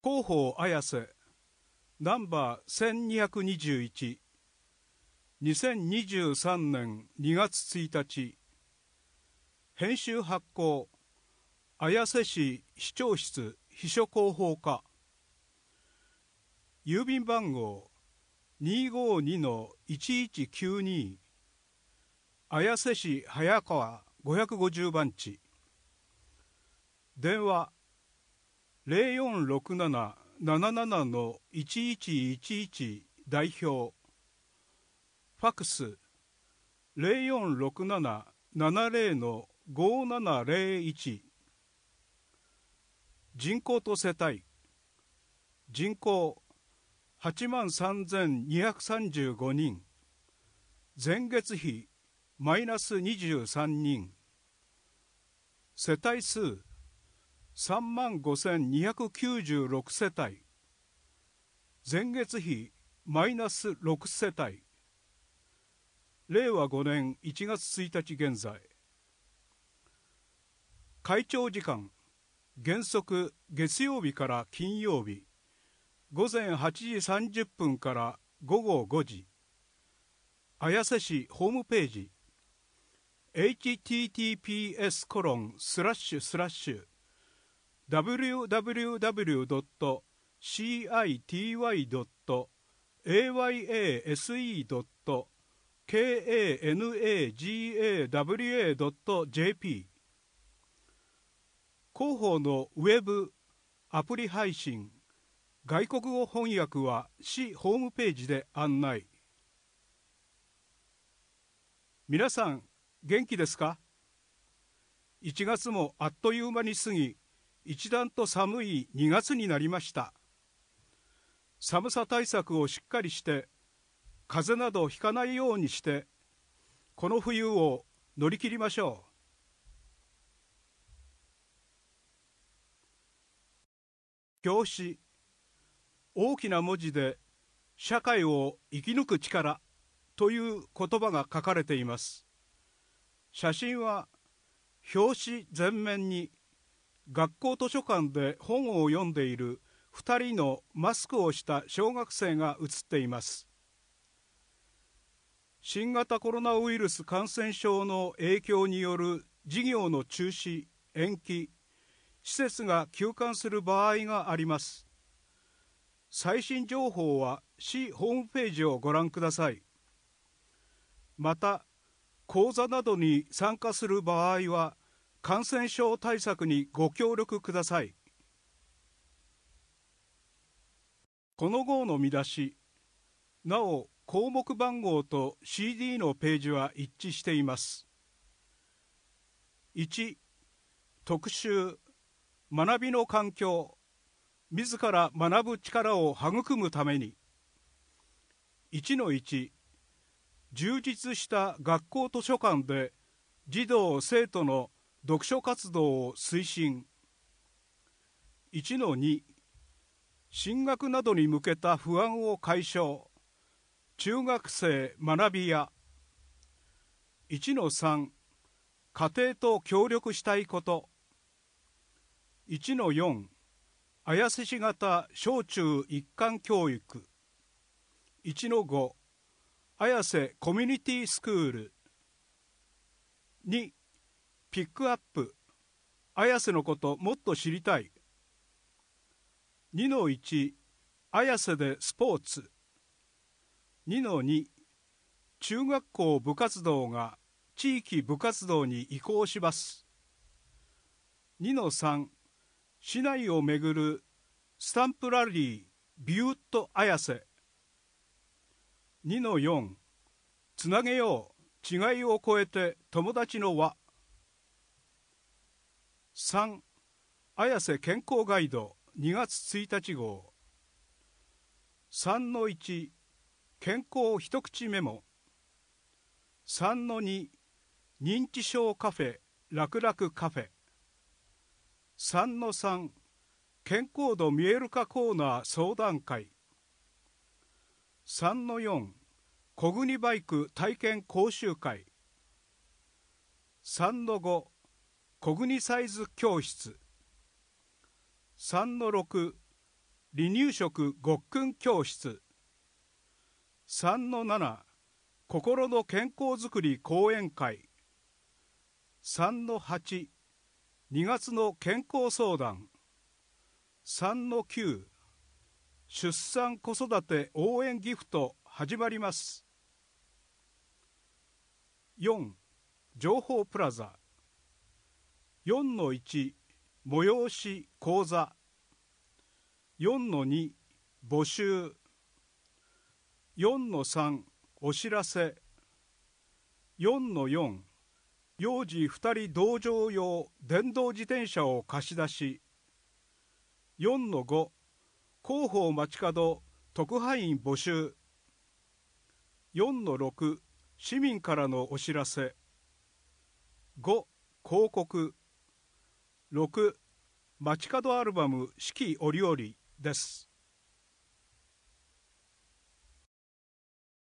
広報綾瀬ナンバー1221 2023年2月1日編集発行綾瀬市市長室秘書広報課郵便番号 252-1192 綾瀬市早川550番地電話 0467-77-1111 代表ファクス 0467-70-5701 人口と世帯人口 83,235 人前月比マイナス23人世帯数 35,296 世帯前月比マイナス6世帯令和5年1月1日現在会長時間原則月曜日から金曜日午前8時30分から午後5時綾瀬市ホームページ https://www.city.ayasa.kanagawa.jp 広報のウェブアプリ配信外国語翻訳は市ホームページで案内。皆さん元気ですか？1月もあっという間に過ぎ、一段と寒い2月になりました。寒さ対策をしっかりして、風邪などひかないようにして、この冬を乗り切りましょう。表紙、大きな文字で社会を生き抜く力という言葉が書かれています。写真は表紙全面に学校図書館で本を読んでいる2人のマスクをした小学生が写っています。新型コロナウイルス感染症の影響による事業の中止、延期、施設が休館する場合があります。最新情報は市ホームページをご覧ください。また、講座などに参加する場合は、感染症対策にご協力ください。この号の見出し、なお項目番号と CD のページは一致しています。1、特集、学びの環境、自ら学ぶ力を育むために。1-1、充実した学校図書館で児童・生徒の読書活動を推進。1-2、進学などに向けた不安を解消。中学生学びや。1-3、家庭と協力したいこと。1-4、綾瀬市型小中一貫教育。1-5、綾瀬コミュニティスクール。2、ピックアップ、綾瀬のこともっと知りたい。2-1、綾瀬でスポーツ。2-2、中学校部活動が地域部活動に移行します。2-3、市内をめぐるスタンプラリービューッと綾瀬。2-4、つなげよう違いを超えて友達の輪。3、綾瀬健康ガイド2月1日号。3-1、健康一口メモ。3-2、認知症カフェ楽々カフェ。3-3、健康度見える化コーナー相談会。3-4、小国バイク体験講習会。3-5、小国サイズ教室。3-6、 離乳食ごっくん教室。3-7、心の健康づくり講演会。3-8、2月の健康相談。3-9、出産子育て応援ギフト始まります。4、情報プラザ。4-1、催し講座。4-2、募集。4-3、お知らせ。4-4、幼児2人同乗用電動自転車を貸し出し。4-5、広報街角特派員募集。4-6、市民からのお知らせ。5、広告。6、街角アルバム四季折々です。